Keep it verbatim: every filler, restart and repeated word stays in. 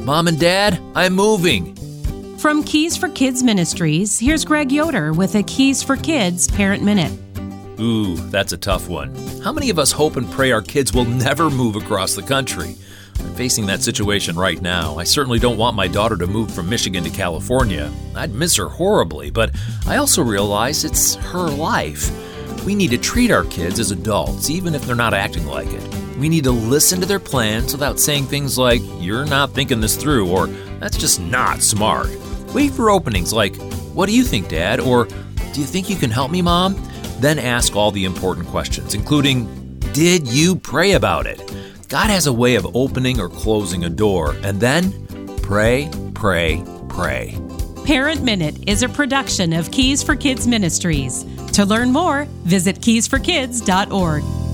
Mom and Dad, I'm moving. From Keys for Kids Ministries, here's Greg Yoder with a Keys for Kids Parent Minute. Ooh, that's a tough one. How many of us hope and pray our kids will never move across the country? I'm facing that situation right now. I certainly don't want my daughter to move from Michigan to California. I'd miss her horribly, but I also realize it's her life. We need to treat our kids as adults, even if they're not acting like it. We need to listen to their plans without saying things like, "You're not thinking this through," or "That's just not smart." Wait for openings like, "What do you think, Dad?" or "Do you think you can help me, Mom?" Then ask all the important questions, including, "Did you pray about it?" God has a way of opening or closing a door, and then pray, pray, pray. Parent Minute is a production of Keys for Kids Ministries. To learn more, visit keys for kids dot org.